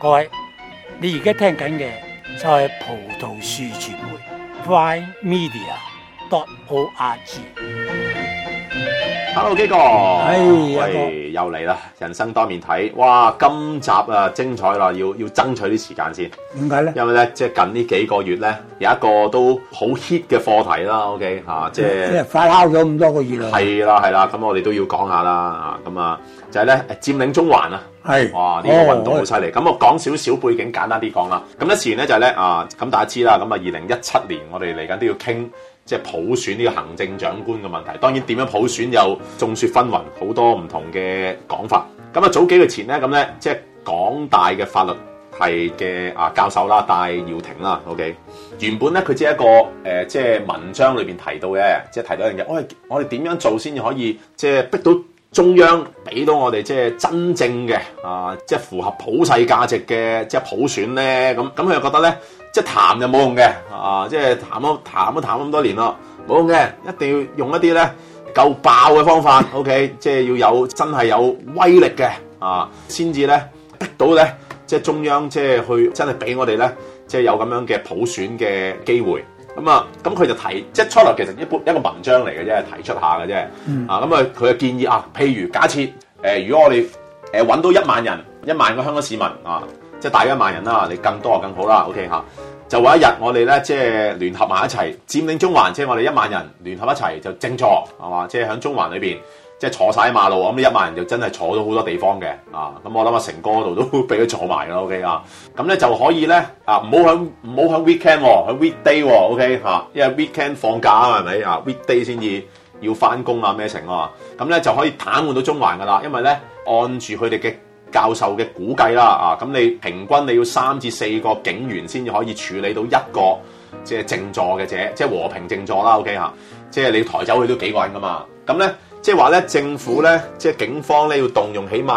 各位，你而家聽緊嘅就係葡萄樹傳媒 primemedia.org。 Hello 基哥，喂，又嚟啦！人生多面睇，哇，今集啊精彩啦，要爭取啲時間先。 點解咧？ 因為咧，即係近呢幾個月咧，有一個都好 hit 嘅課題啦。OK 嚇，即係發酵咗咁多個月啦。 係啦，咁我哋都要講下啦。咁啊，就係咧佔領中環啊。 係。 哇！呢個運動好犀利。咁我講少少背景，簡單啲講啦。咁咧，事緣咧就係咧啊，咁大家知啦。咁啊，2017年我哋嚟緊都要傾。即係普選呢個行政長官嘅問題，當然點樣普選又眾說紛紜，好多唔同嘅講法。咁啊，早幾個月前咧，咁咧即係港大嘅法律系嘅教授啦，戴耀廷啦 ，OK。原本咧佢只係一個即係文章裏邊提到嘅，即係提到一樣嘢，我哋點樣做先至可以即係逼到中央俾到我哋即係真正嘅即係符合普世價值嘅即係普選咧？咁佢又覺得咧。即係談就冇用嘅，即係談咁多年咯，冇用嘅，一定要用一啲咧夠爆嘅方法，OK， 即係要有真係有威力嘅，先至咧逼到咧，即係中央即係去真係俾我哋咧，即係有咁樣嘅普選嘅機會。咁佢就提，即係初頭其實一個文章嚟嘅啫，提出下嘅啫。佢嘅建議譬如假設如果我哋揾到1萬人，1萬個香港市民即係大約1萬人啦，你更多就更好啦。OK 嚇，就話一日我哋咧即係聯合埋一齊佔領中環，即係我哋1萬人聯合一齊就靜坐係嘛，即係喺中環裏邊即係坐晒喺馬路，咁1萬人就真係坐到好多地方嘅咁我諗成哥嗰度都俾佢坐埋啦。OK 咁咧就可以咧唔好喺 weekend 喺 weekday OK 因為 weekend 放假係咪weekday 先至要翻工咩成咁咧就可以癱瘓到中環噶啦，因為咧按住佢哋嘅教授嘅估計啦，咁你平均你要3至4個警員先至可以處理到一個即係靜坐嘅者，即係和平靜坐啦。OK 即係你抬走佢都幾個人噶嘛。咁咧即係話咧，政府咧即係警方咧要動用起碼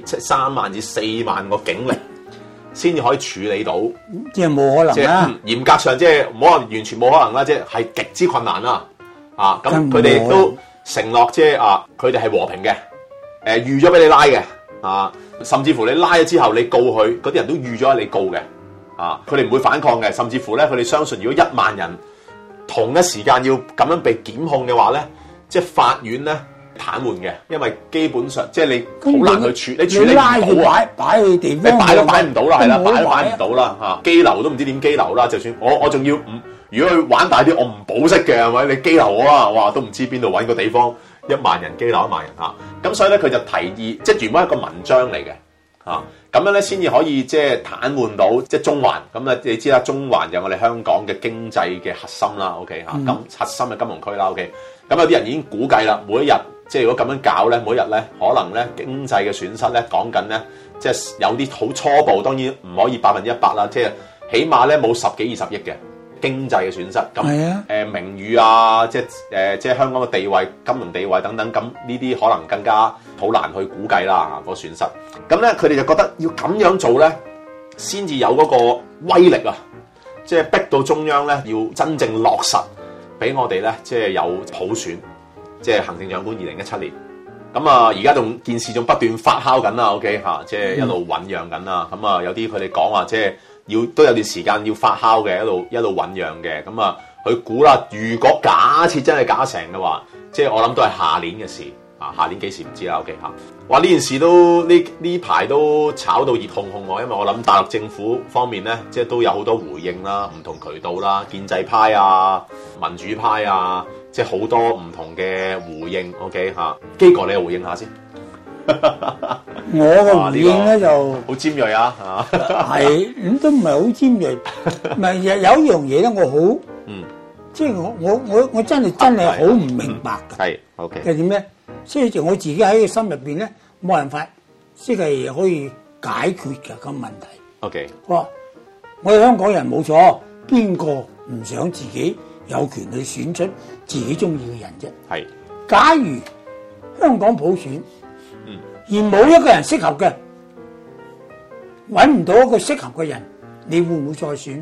3萬至4萬個警力，先至可以處理到。 即係冇可能啦。 嚴格上即係唔好話完全冇可能啦，即係極之困難啦。咁佢哋亦都承諾即係佢哋係和平嘅，預咗俾你拉嘅。甚至乎你拉咗之後，你告佢嗰啲人都預咗你告嘅，佢哋唔會反抗嘅。甚至乎咧，佢哋相信如果1萬人同一時間要咁樣被檢控嘅話咧，即係法院咧癱瘓嘅，因為基本上即係你好難去處理唔到擺去地方， 你擺都擺唔到啦，係啦，擺都擺唔到啦，羈留都唔知點羈留啦。就算我仲要如果佢玩大啲，我唔保釋嘅係咪？你羈留我啦，哇都唔知邊度揾個地方。1萬人羈留1萬人咁所以咧佢就提議，即係原本係一個文章嚟嘅咁樣咧先至可以即係癱瘓到即係中環。咁咧你知啦，中環就係我哋香港嘅經濟嘅核心啦。OK 咁核心嘅金融區啦。OK 咁有啲人已經估計啦，每一日即係如果咁樣搞咧，每一日咧可能咧經濟嘅損失咧講緊咧即係有啲好初步，當然唔可以100%啦，即係起碼咧冇10幾20億嘅。經濟嘅損失，咁名譽即係香港嘅地位、金融地位等等，咁呢啲可能更加好難去估計啦個損失。咁咧，佢哋就覺得要咁樣做咧，先至有嗰個威力即係逼到中央咧，要真正落實俾我哋咧，即係有普選，即係行政長官2017年。咁而家件事仲不斷發酵緊啦 ，OK 即係一路醖釀緊啦。咁有啲佢哋講話即係。都有段時間要發酵嘅，一路醖釀嘅。咁佢估啦，如果假設真係搞成嘅話，即係我諗都係下年嘅事。下年幾時唔知啦。OK 哇！呢件事都呢排都炒到熱烘烘喎，因為我諗大陸政府方面咧，即係都有好多回應啦，唔同渠道啦，建制派民主派即係好多唔同嘅回應。OK 基哥你又回應下先。 我嘅回應咧就好尖鋭係咁都唔係好尖鋭，唔係有一樣嘢咧，我好即係我真係好唔明白㗎。 係 OK 係點咧？即係我自己喺個心入邊咧冇辦法，即係可以解決嘅個問題。 OK， 我哋香港人冇錯，邊個唔想自己有權去選出自己中意嘅人啫？ 係。 假如香港普選。而冇一個人適合嘅，揾唔到一個適合嘅人，你會唔會再選？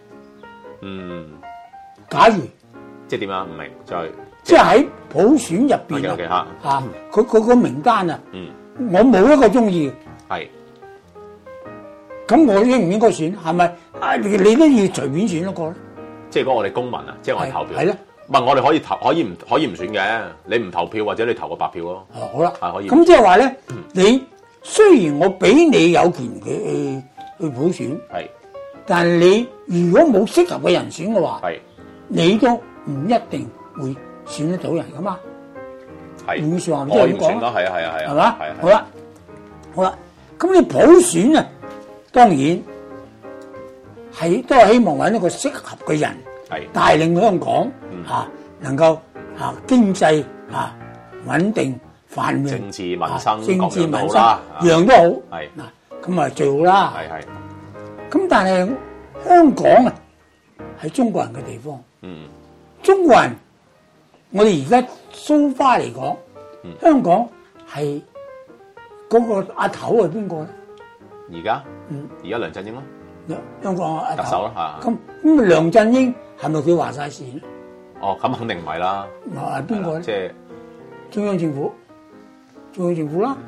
假如即係點啊？唔明再即係喺普選入邊佢個名單我冇一個中意。 係。 咁我應唔應該選？係咪啊？你都要隨便選一個咧？ 即係如果我哋公民啊，即係我哋投票。 係咯。 唔係我哋可以投，可以唔選嘅。你唔投票或者你投個白票咯。 好啦， 係可以。 咁即係話咧，你雖然我俾你有權去普選， 係， 但係你如果冇適合嘅人選嘅話， 係， 你都唔一定會選得到人噶嘛。 係。 換句説話， 可以唔選咯，係啊，係啊，係啊， 係嘛？ 係啊。 好啦，好啦，咁你普選啊，當然都係希望揾一個適合嘅人， 係帶領香港能夠經濟穩定繁榮， 政治民生政治民生啦， 樣都好。 係嗱，咁啊最好啦。 係。 咁但係香港啊，係中國人嘅地方。中國人，我哋而家蘇花嚟講，香港係嗰個阿頭係邊個咧？ 而家梁振英咯， 香港阿頭特首啦嚇。 咁梁振英係咪佢話晒事咧？ 哦，咁肯定唔係啦。 係邊個咧？ 即係中央政府，中央政府啦。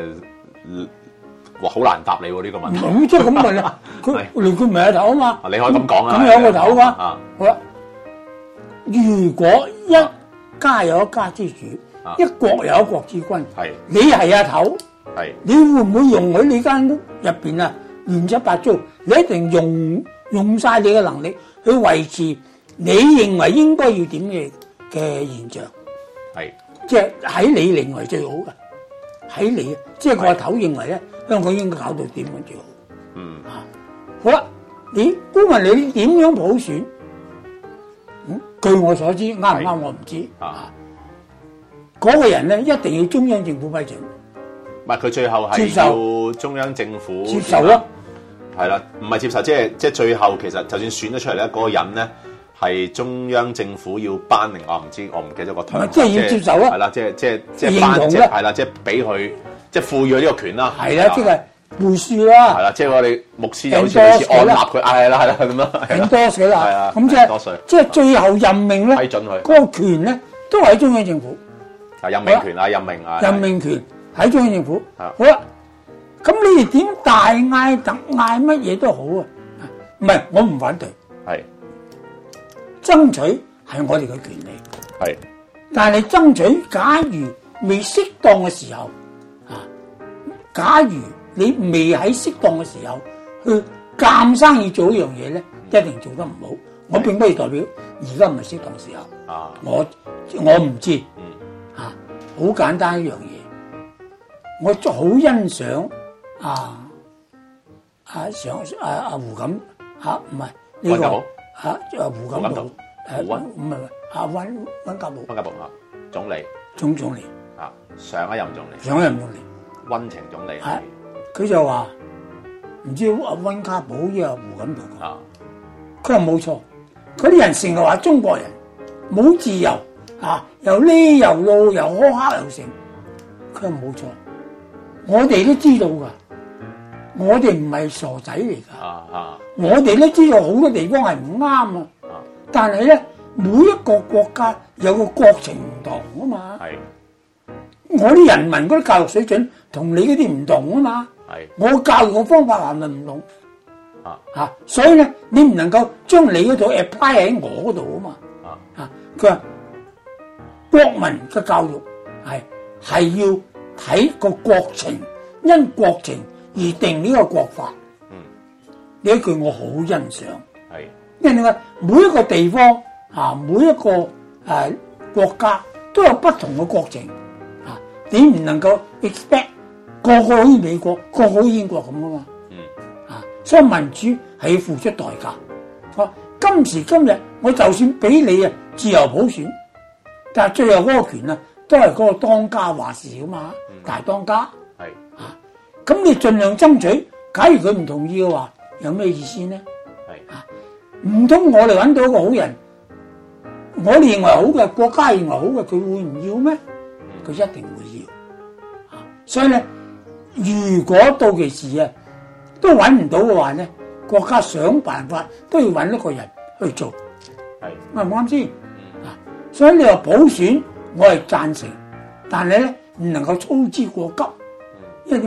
哇，好難答你喎呢個問題。 咁即係咁問啦，佢唔係阿頭啊嘛。 你可以咁講啊。 咁有個頭嘛。好啦，如果一家有一家之主，一國有一國之君， 係你係阿頭， 係你會唔會容許你間屋入邊啊亂七八糟？你一定用晒你嘅能力去維持你認為應該要點嘅現象， 係即係喺你認為最好嘅，喺你即係個阿頭認為咧，香港應該搞到點樣最好？好啦，你估問你點樣普選？據我所知，啱唔啱我唔知。嗰個人咧一定要中央政府批准。 唔係佢最後係要中央政府接受咯。 係啦，唔係接受，即係最後其實就算選咗出嚟咧，嗰個人咧係中央政府要頒令，我唔知，我唔記得個term。 即係要接受咯。係啦，即係頒，即係係啦，即係俾佢，即係賦予呢個權啦。 係啦，即係背書啦。 係啦，即係我哋牧師有時按立佢，係啦咁樣。 很多水啦。 係啊。 咁即係最後任命咧， 批准佢嗰個權咧都喺中央政府。 任命權啊，任命權喺中央政府。好啦，咁你哋點大嗌特嗌乜嘢都好啊？唔係，我唔反對。 係爭取係我哋嘅權利。 係， 但係爭取，假如未適當嘅時候假如你未喺適當嘅時候去監生意做一樣嘢咧，一定做得唔好。我並不係代表而家唔係適當時候。我唔知。好簡單一樣嘢，我好欣賞胡錦唔係呢個胡錦濤唔係溫家寶總理總理上一任總理溫情總理佢就話唔知溫家寶抑或胡錦濤佢話冇錯，嗰啲人成日話中國人冇自由。又呢又路又苛刻又成，佢話冇錯，我哋都知道噶，我哋唔係傻仔嚟噶，我哋都知道好多地方係唔啱啊，但係咧每一個國家有個國情唔同啊嘛，我啲人民嗰啲教育水準同你嗰啲唔同啊嘛，我教育嘅方法係咪唔同？所以咧你唔能夠將你嗰套 apply 喺我嗰度啊嘛，佢話。國民嘅教育係要睇個國情，因國情而定呢個國法。呢一句我好欣賞。因為點解每一個地方每一個國家都有不同嘅國情你唔能夠 expect 個個好似美國，個個好似英國咁噶嘛。所以民主係要付出代價。今時今日，我就算俾你自由普選。但係最後嗰個權啊，都係嗰個當家話事噶嘛，大當家。咁你盡量爭取。假如佢唔同意嘅話，有咩意思呢？唔通我哋揾到一個好人，我哋認為好嘅，國家認為好嘅，佢會唔要咩？佢一定會要。所以咧，如果到其時都揾唔到嘅話咧，國家想辦法都要揾一個人去做。啱唔啱先？所以你話普選，我係贊成，但係咧唔能夠操之過急，因為點解？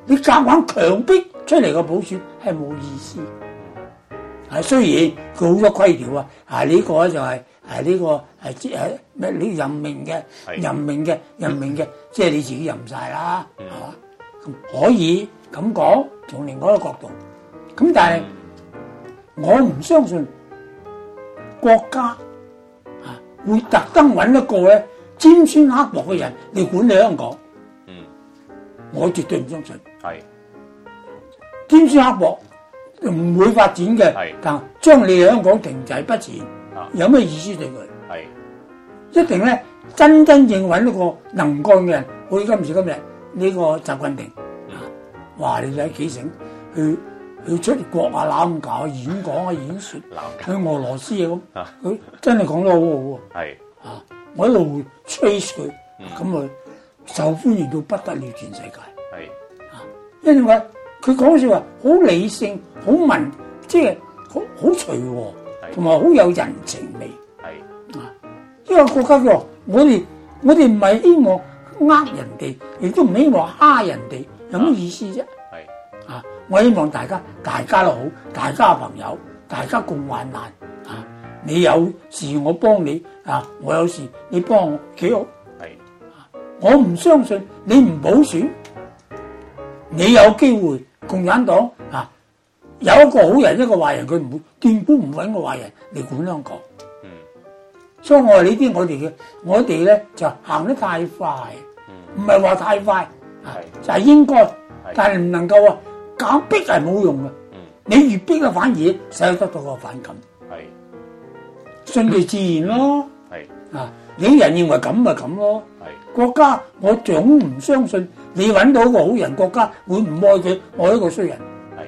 你夾硬強迫出嚟個普選係冇意思。雖然佢好多規條呢個就係呢個咩？你任命嘅，即係你自己任晒啦，係嘛？咁可以咁講，從另外一個角度。咁但係我唔相信國家會特登揾一個咧尖酸刻薄嘅人嚟管理香港。我絕對唔相信。係尖酸刻薄唔會發展嘅，但將你香港停滯不前，有咩意思對佢？一定咧真正揾一個能幹嘅人，好似今時今日呢個習近平，哇！你睇幾醒去出國攬搞演講演說，去俄羅斯咁，佢真係講得好好喎。我一路 trace 佢，咁受歡迎到不得了，全世界。因為佢講説話好理性，好文，即係好隨和，同埋好有人情味。因為國家嘅我哋唔係希望呃人哋，亦都唔希望蝦人哋，有咩意思啫？我希望大家都好，大家朋友，大家共患難。你有事我幫你，我有事你幫我，幾好。我唔相信你唔補選，你有機會共產黨有一個好人一個壞人，佢唔會斷估唔揾個壞人嚟管香港。所以我話呢啲我哋咧就行得太快，唔係話太快，就係應該，但係唔能夠搞逼係冇用嘅。你越逼反而使得到個反感，順其自然咯。你人認為咁咪咁咯。國家我總唔相信你揾到一個好人，國家會唔愛佢，愛一個衰人。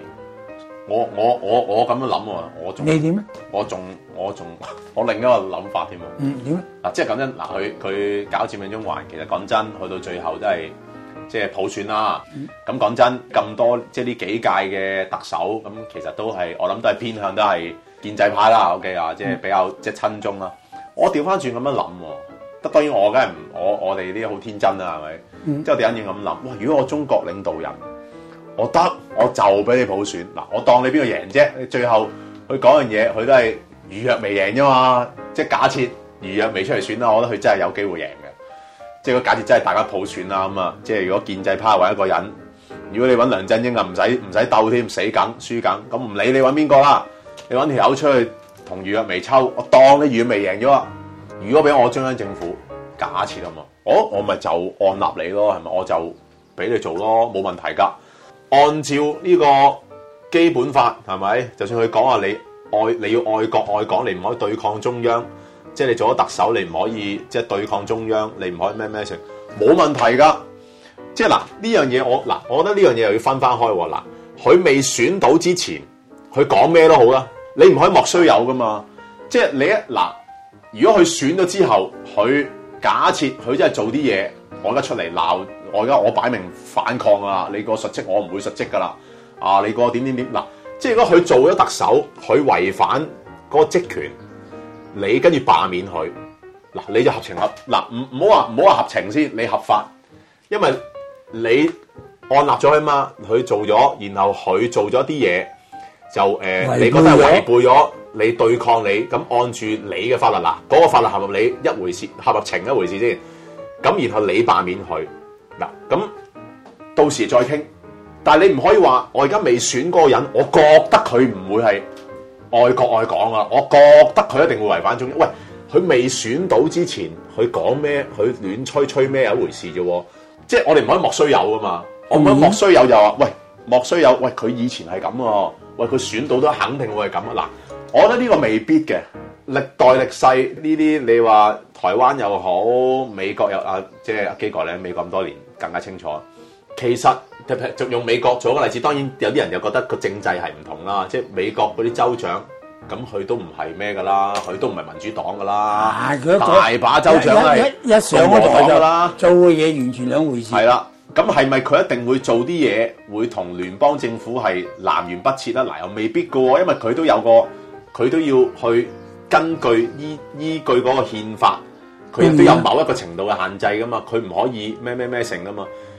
我咁樣諗喎， 你點咧？ 我另一個諗法添喎。 點咧？ 即係講真佢搞佔領中環，其實講真，去到最後都係即係普選啦。咁講真，咁多即係呢幾屆嘅特首，咁其實都係我諗都係偏向都係建制派啦。OK 即係比較即係親中啦。我調翻轉咁樣諗喎，當然我梗係我哋呢啲好天真啦，係咪？即係我哋一定咁諗，哇！如果我中國領導人，我就俾你普選嗱，我當你邊個贏啫？你最後佢講樣嘢，佢都係余若薇贏啫嘛。即係假設余若薇出嚟選啦，我覺得佢真係有機會贏嘅。即係如果假設真係大家普選啦咁即係如果建制派揾一個人，如果你揾梁振英唔使鬥添，死梗輸梗，咁唔理你揾邊個啦，你揾條友出去同余若薇抽，我當你余若薇贏咗啊！如果俾我中央政府假設啊嘛，我咪就按立你咯，係咪？我就俾你做咯，冇問題㗎。按照呢個基本法係咪？就算佢講話你要愛國愛港，你唔可以對抗中央，即係你做咗特首，你唔可以即係對抗中央，你唔可以咩成，冇問題㗎。即係嗱呢樣嘢我覺得呢樣嘢又要分翻開喎。嗱，佢未選到之前，佢講咩都好啦，你唔可以莫須有㗎嘛。即係你如果佢選咗之後，佢假設佢真係做啲嘢，我而家出嚟鬧。我擺明反抗啦！你個述職我唔會述職噶啦，你個點嗱，即係如果佢做咗特首，佢違反嗰個職權，你跟住罷免佢，你就合情合唔好話合情先，你合法，因為你按立咗佢嘛，佢做咗，然後佢做咗啲嘢，就你覺得係違背咗，你對抗你，咁按住你嘅法律嗰個法律合唔合理一回事，合情一回事先，咁然後你罷免佢。咁到時再傾，但係你唔可以話我而家未選嗰個人，我覺得佢唔會係愛國愛港啊，我覺得佢一定會違反中央。喂，佢未選到之前，佢講咩，佢亂吹咩有一回事啫。即係我哋唔可以莫須有噶嘛，我唔可以莫須有就話喂莫須有，喂佢以前係咁喎，喂佢選到都肯定會係咁啊。我覺得呢個未必嘅，歷代歷世呢啲你話台灣又好，美國又即係基哥咧，美國咁多年更加清楚。其實就用美國做一個例子，當然有啲人又覺得個政制係唔同啦，即係美國嗰啲州長，咁佢都唔係咩噶啦，佢都唔係民主黨噶啦，大把州長係一上嗰台就啦，做嘅嘢完全兩回事。 係啦，咁係咪佢一定會做啲嘢會同聯邦政府係南轅北轍啦？又未必噶喎，因為佢都有個，佢都要去根據依據嗰個憲法，佢亦都有某一個程度嘅限制噶嘛，佢唔可以咩成噶嘛。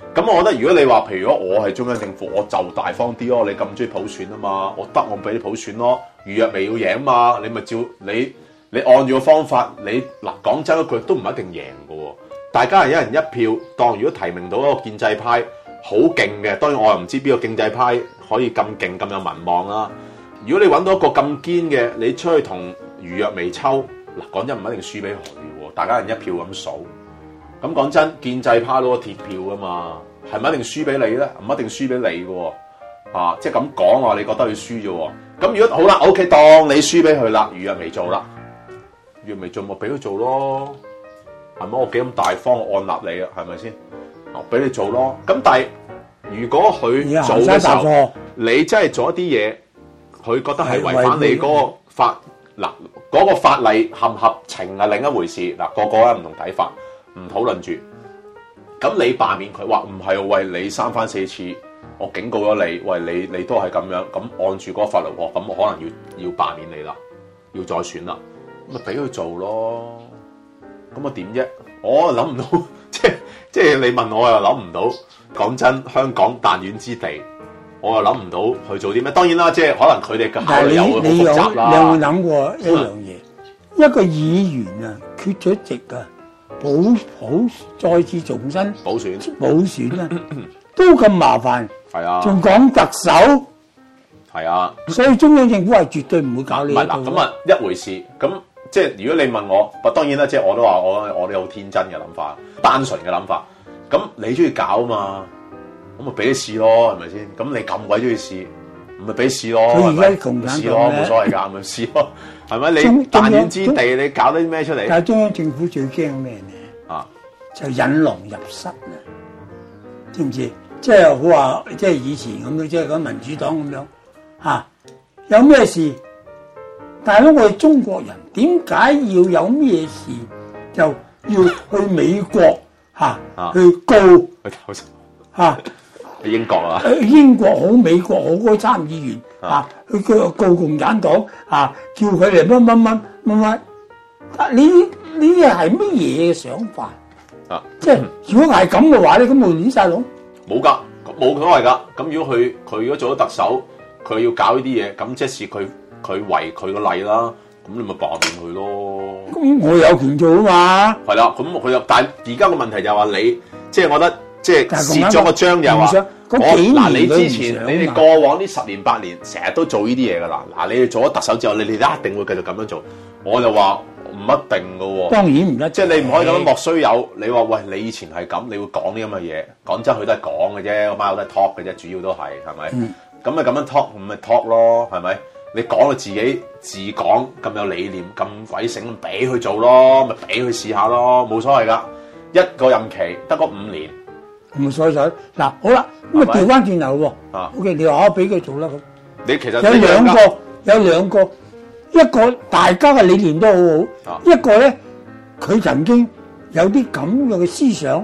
咁我覺得如果你話，譬如我係中央政府，我就大方啲咯。你咁中意普選啊嘛，我俾你普選咯。余若薇要贏啊嘛，你咪照你按住個方法，你嗱講真一句都唔一定贏㗎喎。大家係一人一票，當如果提名到一個建制派好勁嘅，當然我又唔知邊個建制派可以咁勁咁有民望啦。如果你揾到一個咁堅嘅，你出去同余若薇抽，嗱講真唔一定輸俾佢喎，大家一人一票咁數。咁講真，建制派攞個鐵票㗎嘛，係咪一定輸俾你咧？唔一定輸俾你嘅喎，即係咁講話，你覺得佢輸啫喎。咁如果好啦 ，OK， 當你輸俾佢啦，余若薇做啦，余若薇做咪俾佢做咯，係咪？我幾咁大方按立你啊，係咪先？俾你做咯。咁但係如果佢做嘅時候，你真係做一啲嘢，佢覺得係違反你嗰個法嗱嗰個法例合唔合情係另一回事嗱，個個咧唔同睇法。唔討論住，咁你罷免佢話唔係為你三番四次，我警告咗你，喂你都係咁樣，咁按住嗰個法律，咁我可能要罷免你啦，要再選啦，咁咪俾佢做咯，咁我點啫？我諗唔到，即係你問我又諗唔到。講真，香港彈丸之地，我又諗唔到去做啲咩。當然啦，即係可能佢哋嘅考慮又會好複雜啦。 你有冇諗過一樣嘢？一個議員啊，缺咗席啊！再次重新補選啊，都咁麻煩，係啊，仲講特首，係啊，所以中央政府係絕對唔會搞呢一套。唔係嗱，咁啊一回事，咁即係如果你問我，當然啦，即係我都話我哋好天真嘅諗法，單純嘅諗法。咁你中意搞啊嘛，咁咪俾你試咯，係咪先？咁你咁鬼中意試，咪俾試咯，佢而家共產黨試咯，冇所謂㗎，咪試咯。係咪？你彈丸之地，你搞啲咩出嚟？但係中央政府最驚咩咧？就引狼入室啦，知唔知？即係好話，即係以前咁樣，即係講民主黨咁樣有咩事？大佬，我哋中國人點解要有咩事就要去美國去告去英國啊？英國好，美國好，嗰參議員去告共產黨叫佢哋乜。呢啲係乜嘢嘅想法？即係如果係咁嘅話咧，咁咪亂晒龍？冇㗎，冇所謂㗎。咁如果佢如果做咗特首，佢要搞呢啲嘢，咁即係佢違佢個例啦。咁你咪罷免佢咯。咁我有權做啊嘛。係啦，咁佢又，但係而家個問題就係話你，即係我覺得，即係蝕咗個章就係話，嗱你之前你哋過往呢10年8年成日都做呢啲嘢㗎啦。嗱你哋做咗特首之後，你哋一定會繼續咁樣做。我就話唔一定㗎喎。當然唔一定，即係你唔可以咁樣莫須有。你話喂，你以前係咁，你會講啲咁嘅嘢。講真，佢都係講嘅啫，個貓都係 talk 嘅啫，主要都係咪？咁咪咁樣 talk，咁咪 talk 咯，係咪？你講到自己自講咁有理念咁鬼醒，俾佢做咯，咪俾佢試下咯，冇所謂㗎。一個任期得嗰5年，冇所謂。嗱，好啦，咁啊調翻轉頭喎。OK， 你話我俾佢做啦咁。你其實有兩個，一個大家嘅理念都好好，一個咧佢曾經有啲咁樣嘅思想。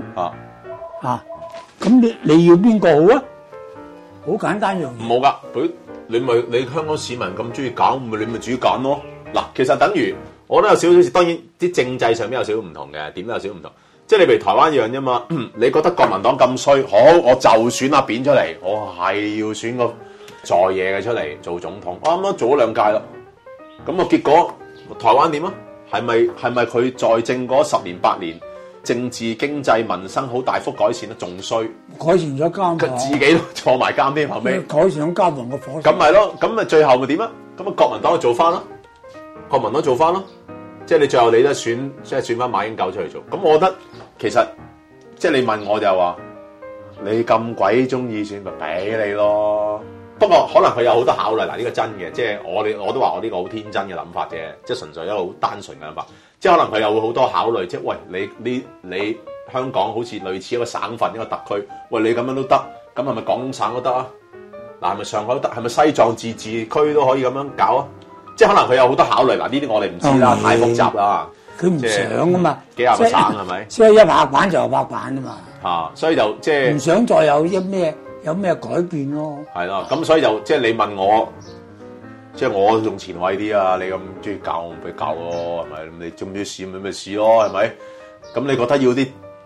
咁你要邊個好啊？好簡單樣嘢。冇㗎，你香港市民咁中意搞，你咪自己揀咯。嗱，其實等於我都有少少事，當然啲政制上面有少少唔同嘅，點都有少少唔同。即係你譬如台灣一樣啫嘛，你覺得國民黨咁衰，好，我就選阿扁出嚟，我係要選個在野嘅出嚟做總統。我啱啱做咗2屆啦，咁啊結果台灣點啊？係咪佢在政嗰10年8年？政治經濟民生好大幅改善得仲衰，改善咗監，佢自己都坐埋監添，後尾改善咗監房個伙食，咁咪咯，咁咪最後咪點啊？咁啊國民黨就做翻咯，國民黨做翻咯，即係你最後你都選，即係選翻馬英九出嚟做。咁我覺得其實即係你問我就話，你咁鬼中意選咪俾你咯。不過可能佢有好多考慮，嗱呢個真嘅，即係我都話我呢個好天真嘅諗法啫，即係純粹一個好單純嘅諗法。即係可能佢又會好多考慮，即係喂你香港好似類似一個省份一個特區，喂你咁樣都得，咁係咪廣東省都得啊？嗱係咪上海都得？係咪西藏自治區都可以咁樣搞啊？即係可能佢有好多考慮，嗱呢啲我哋唔知啦，太複雜啦。佢唔想啊嘛，幾廿個省係咪？所以一拍板就拍板啊嘛。所以就即係唔想再有有咩改變咯。係咯，咁所以就即係你問我。即係我用前衛啲啊！你咁中意教我咪教咯，係咪？你中唔中意試咪試咯，係咪？咁你覺得要啲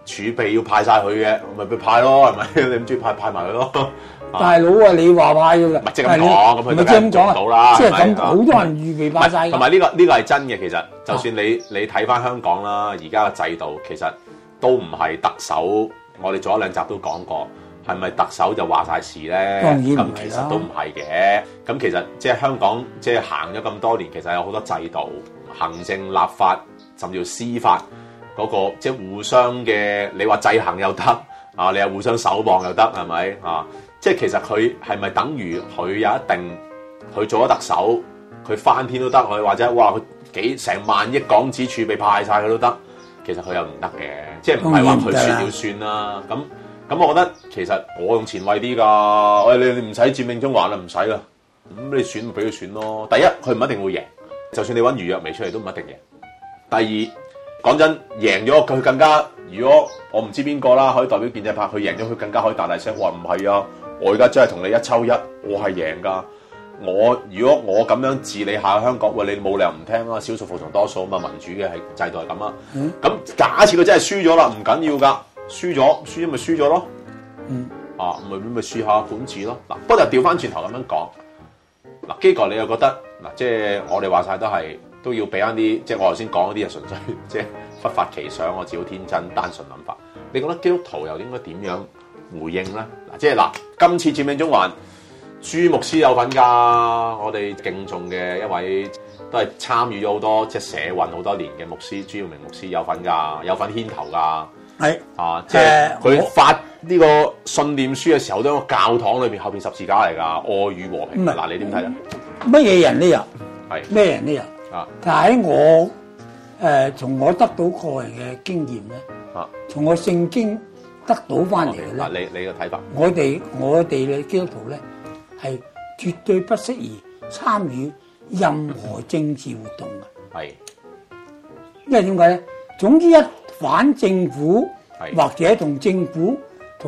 儲備要派晒佢嘅，咪俾派咯，係咪？你唔中意派埋佢咯。 大佬啊，你話派㗎啦， 唔係即係咁講，咁佢唔係即係咁講到啦， 即係咁好多人預備派晒㗎。 同埋呢個係真嘅，其實就算你睇翻香港啦，而家嘅制度其實都唔係特首，我哋做一兩集都講過，係咪特首就話晒事咧？ 當然唔係啦。 咁其實都唔係嘅。咁其實即係香港即係行咗咁多年，其實有好多制度、行政、立法，甚至乎司法嗰個即係互相嘅，你話制衡又得啊，你又互相守望又得，係咪啊？即係其實佢係咪等於佢有一定佢做咗特首，佢翻天都得，佢或者哇佢成萬億港紙儲備派晒佢都得，其實佢又唔得嘅，即係唔係話佢算了算啦。咁我覺得其實我用前衛啲㗎，喂你唔使佔領中環啦，唔使啦，咁你選咪俾佢選咯。第一佢唔一定會贏，就算你揾余若薇出嚟都唔一定贏。第二講真，贏咗佢更加，如果我唔知邊個啦，可以代表建制派，佢贏咗佢更加可以大大聲話唔係啊！我而家真係同你一抽一，我係贏㗎。如果我咁樣治理下香港，喂你冇理由唔聽啦，少數服從多數啊嘛，民主嘅係制度係咁啊。咁假設佢真係輸咗啦，唔緊要㗎，輸咗咪輸咗咯。咪試下管治咯。嗱，不過就調翻轉頭咁樣講，嗱基哥你又覺得嗱，即係我哋話晒都要俾翻啲，即係我頭先講嗰啲係純粹即係忽發奇想，我自己好天真單純諗法。你覺得基督徒又應該點樣回應咧？嗱，即係嗱，今次佔領中環，朱牧師有份㗎，我哋敬重嘅一位都係參與咗好多即係社運好多年嘅牧師，朱耀明牧師有份㗎，有份牽頭㗎。係啊，即係佢發呢個信念書嘅時候，都喺個教堂裏邊後邊十字架嚟㗎，愛與和平。嗱，你點睇咧？ 乜嘢人都有， 係咩人都有。但喺我從我得到個人嘅經驗咧，從我聖經得到翻嚟嘅咧， 你嘅睇法？我哋嘅基督徒咧係絕對不適宜參與任何政治活動嘅。係，因為點解咧？總之一反政府或者同政府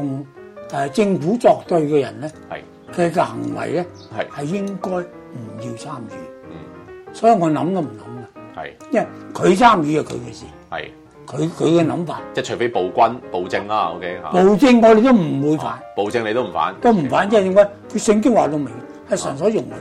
作對嘅人咧，佢嘅行為咧係應該唔要參與。所以我諗都唔諗嘅，因為佢參與係佢嘅事，佢嘅諗法。即係除非暴政啦 ，OK 嚇。暴政我哋都唔會反，暴政你都唔反，都唔反，即係點解？佢聖經話到明，係神所容許。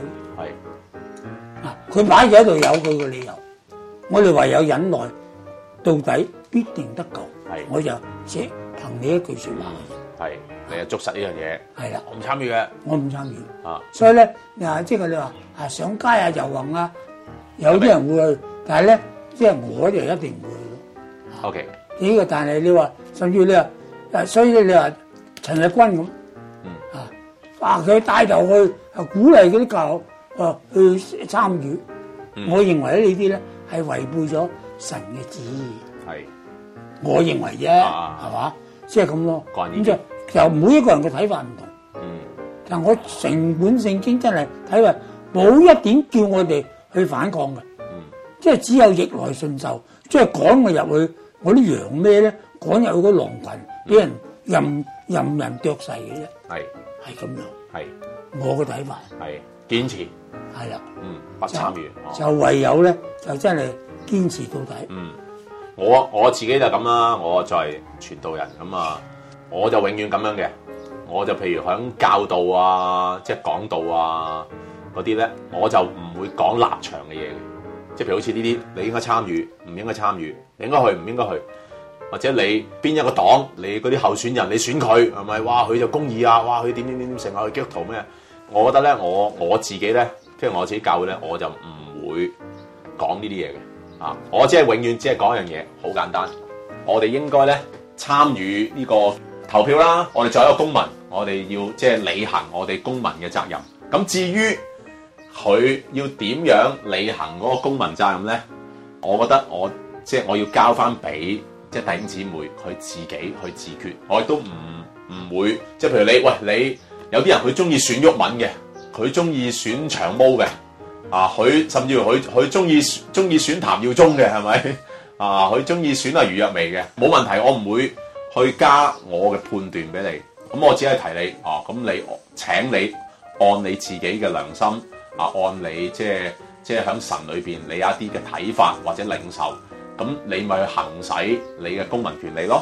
佢擺喺度有佢嘅理由，我哋唯有忍耐到底，必定得救。我就只憑你一句説話。你就捉實呢樣嘢。係啦，我唔參與嘅，我唔參與。所以咧，即係你話上街啊、遊行啊。有啲人會去，但係咧，即係我就一定唔會去咯。OK，呢個但係你話，甚至你話，所以你話陳日君咁，佢帶頭去鼓勵嗰啲教去參與。我認為呢啲咧係違背咗神嘅旨意。係，我認為啫，係嘛？即係咁咯。咁就每一個人嘅睇法唔同。但我成本聖經真係睇法冇一點叫我哋去反抗嘅，即係只有逆來順受，即係趕我入去，我啲羊咩咧？趕入去個狼群，俾人任人啄噬嘅啫。係咁樣。係我嘅睇法。係堅持。係啦。不參與。就唯有咧，就真係堅持到底。我自己就咁啦，我作為傳道人咁啊，我就永遠咁樣嘅。我就譬如響教導啊，即係講道啊。嗰啲咧，我就唔會講立場嘅嘢嘅，即係譬如好似呢啲，你應該參與，唔應該參與，你應該去，唔應該去，或者你邊一個黨，你嗰啲候選人，你選佢係咪？哇，佢就公義啊，哇，佢點成啊，佢基督徒咩？我覺得咧，我自己咧，即係我自己教會咧，我就唔會講呢啲嘢嘅啊！我只係永遠只係講一樣嘢，好簡單，我哋應該咧參與呢個投票啦，我哋作為一個公民，我哋要即係履行我哋公民嘅責任。咁至於佢要點樣履行嗰個公民責任咧？我覺得我要交翻俾即係弟兄姊妹佢自己去自決。我亦都唔會即係譬如你有啲人佢中意選毓民嘅，佢中意選長毛嘅佢甚至乎佢中意選譚耀宗嘅係咪佢中意選余若薇嘅，冇問題，我唔會去加我嘅判斷俾你。咁我只係提你咁請你按你自己嘅良心。按你即係喺神裏邊，你有一啲嘅睇法或者領受，咁你咪去行使你嘅公民權利咯。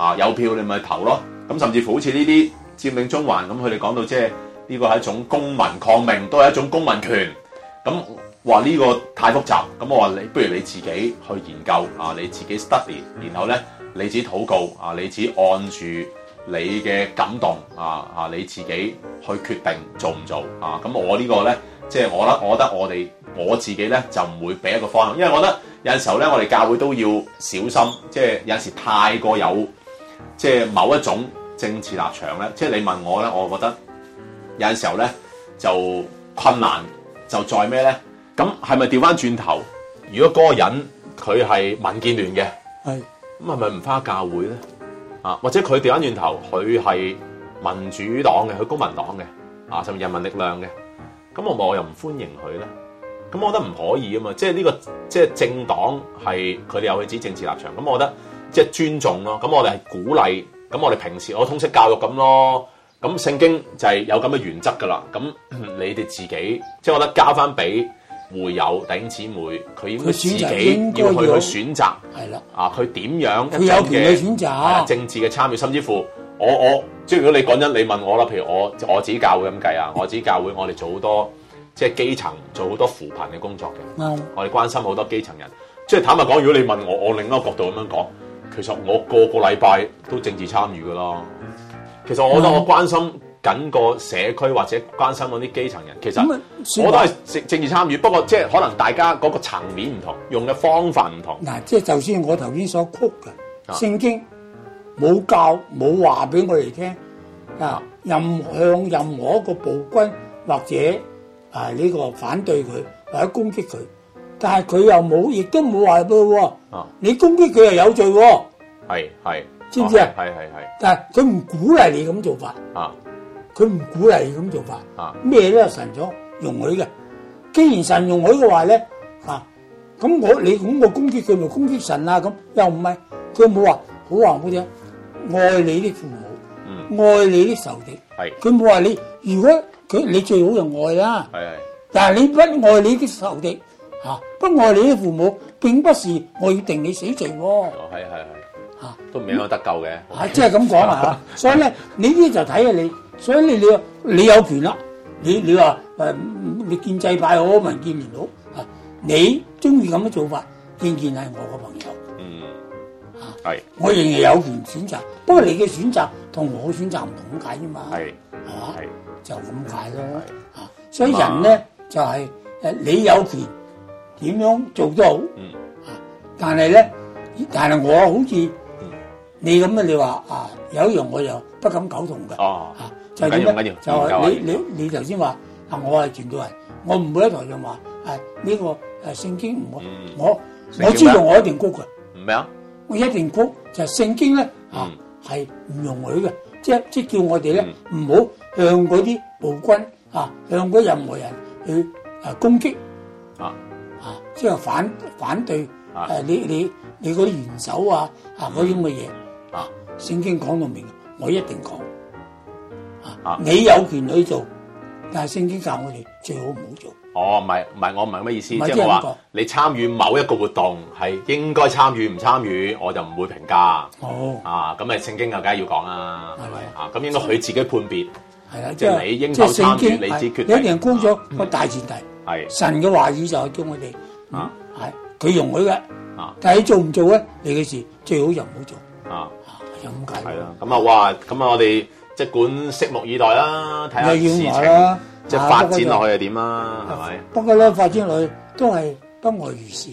有票你咪投咯。咁甚至乎好似呢啲佔領中環咁，佢哋講到即係呢個係一種公民抗命，都係一種公民權。咁話呢個太複雜，咁我話你不如你自己去研究你自己 study， 然後咧你自己禱告你自己按住你嘅感動你自己去決定做唔做咁我呢個咧，即係我覺得我自己咧就唔會俾一個方向，因為我覺得有陣時候咧，我哋教會都要小心，即係有陣時太過有即係某一種政治立場咧，即係你問我咧，我覺得有陣時候咧就困難就在咩咧？咁係咪調翻轉頭？如果嗰個人佢係民建聯嘅，咁係咪唔返教會咧？或者佢調翻轉頭，佢係民主黨嘅，佢公民黨嘅，甚至人民力量嘅，咁我又唔歡迎佢咧？咁我覺得唔可以啊嘛，即係呢個即係政黨係佢哋有佢自己政治立場，咁我覺得即係尊重咯。咁我哋係鼓勵，咁我哋平時我通識教育咁咯。咁聖經就係有咁嘅原則噶啦。咁你哋自己即係我覺得交翻俾會友弟兄姊妹，佢應該自己要去選擇。係啦。佢點樣佢有權去選擇政治嘅參與，甚至乎我即係如果你講真，你問我啦，譬如我自己教會咁計我自己教會我哋做好多。即係基層做好多扶貧嘅工作嘅，我哋關心好多基層人。即係坦白講，如果你問我另一個角度咁樣講，其實我個禮拜都政治參與噶啦。其實我覺得我關心緊個社區或者關心嗰啲基層人，其實我都係政治參與。不過即係可能大家嗰個層面唔同，用嘅方法唔同。 即係就算我頭先所曲嘅聖經冇教冇話俾我哋聽向任何一個暴君或者呢個反對佢或者攻擊佢，但係佢又冇，亦都冇話俾佢你攻擊佢又有罪喎。 係， 知唔知啊？ 係。 但係佢唔鼓勵你咁做法。佢唔鼓勵你咁做法。咩都係神所容許嘅。既然神容許嘅話咧，咁我攻擊佢咪攻擊神啊？咁又唔係，佢冇話好話好聽，愛你啲父母，愛你啲仇敵。佢冇話你如果。你最好就愛啦，但係你不愛你啲仇敵，不愛你啲父母，並不是我要定你死罪喎。 都唔應該得救嘅。 即係咁講所以咧，呢啲就睇下你，所以你有權啦。你話你建制派好，民建聯好，你中意咁嘅做法，仍然係我個朋友。我仍然有權選擇，不過你嘅選擇同我嘅選擇唔同咁解啫嘛。就咁解咯，所以人咧就係你有權點樣做都好，但係我好似你咁你話有一樣我又不敢苟同嘅，就係點咧？就係你頭先話我係傳道人，我唔會喺台上話呢個聖經唔好，我知道我一定谷嘅， 咩啊？ 我一定谷就係聖經咧係唔容許嘅，即係叫我哋咧唔好向嗰啲暴君向嗰任何人去攻擊即係反對你嗰啲元首嗰啲咁嘅嘢聖經講到明，我一定講你有權去做，但係聖經教我哋最好唔好做。 唔係，我唔係咩意思，即係我話你參與某一個活動係應該參與，唔參與我就唔會評價。咁咪聖經就梗係要講啦，係咪咁應該佢自己判別。係啦，即係你應否參與，你自己決定。有人高咗個大前提，神嘅話語就係叫我哋佢容許嘅，但係你做唔做咧？你嘅事最好就唔好做。就咁解。係啦， 咁我哋即管拭目以待啦，睇下事情即係發展落去係點啦，係咪？ 不過咧，發展落去都係不外如是，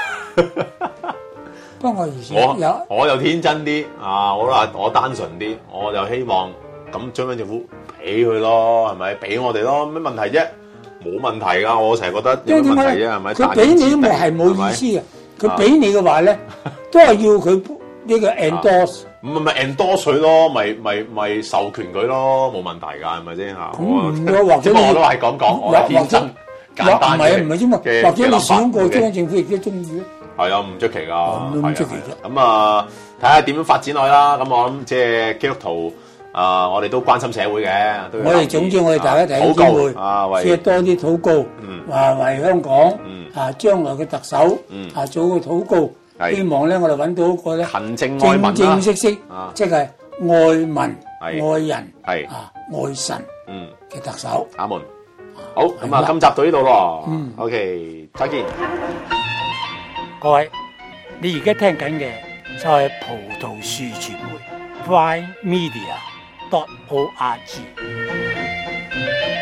不外如是。 我又天真啲我單純啲，我就希望咁中央政府俾佢咯，係咪？俾我哋咯，咩問題啫？冇問題噶，我成日覺得有乜問題啫，係咪？ 佢俾你都係冇意思嘅，佢俾你嘅話咧，都係要佢呢個 endorse。 唔係 endorse 佢咯，咪授權佢咯，冇問題㗎，係咪先嚇？ 或者我都係講，我係天真簡單嘅。 唔係啫嘛，或者你選過中央政府亦都中意咧。 係啊，唔出奇㗎， 唔出奇啫。 咁睇下點樣發展落去啦。咁我諗即係基督徒我哋都關心社會嘅。 我哋總之我哋大家睇機會，即係多啲禱告，為香港將來嘅特首做個禱告。 係希望咧我哋揾到一個咧勤政愛民啦正正式式啊， 即係愛民係愛人係愛神嘅特首。 阿門。好，咁啊，今集到呢度咯。OK，再見。 各位，你而家聽緊嘅就係葡萄樹傳媒 primemedia.org。